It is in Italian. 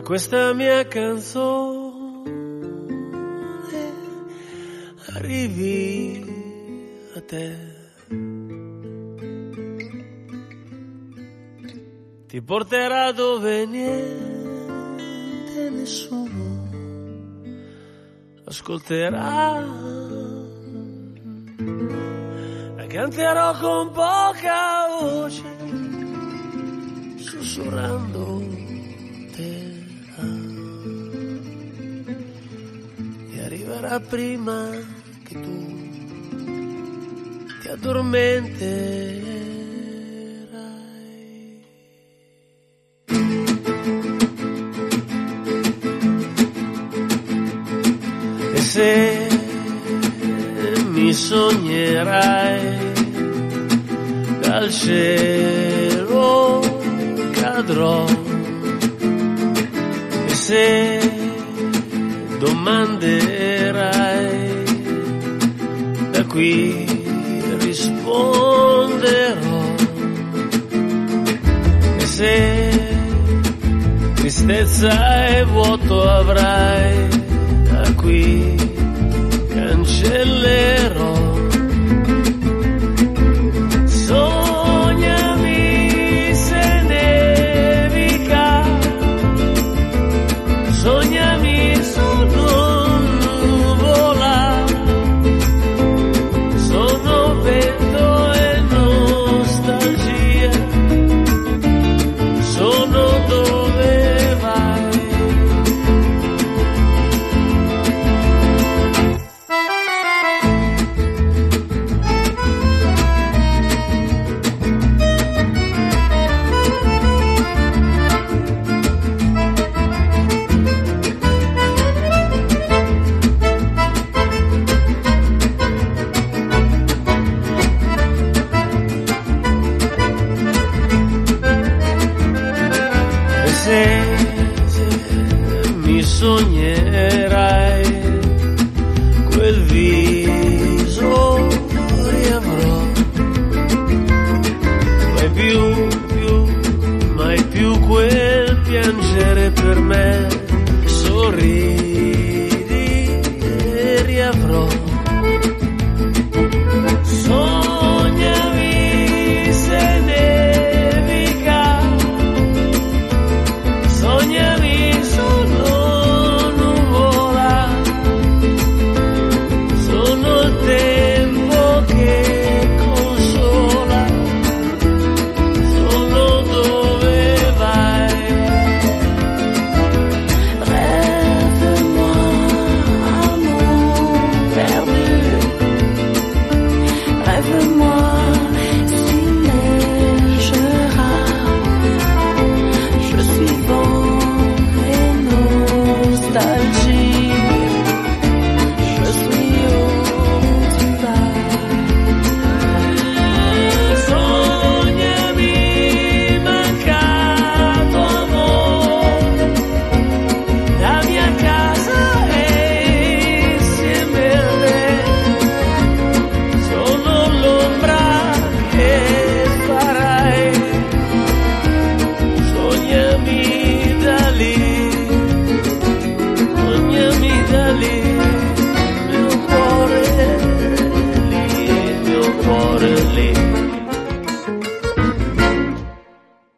questa mia canzone arrivi a te. Ti porterà dove niente, nessuno ascolterà. La canterò con poca voce, sussurrando te. E arriverà prima che tu ti addormenterai. E se mi sognerai, dal cielo cadrò. E se domanderai, da qui risponderò. E se tristezza e vuoto avrai, da qui cancellerò. Sognami se nevica, sognami su nuvola, sono vento e nostalgia, sono dove vai. Mi sognerai, quel viso riavrò, mai più quel piangere per me sorriderà.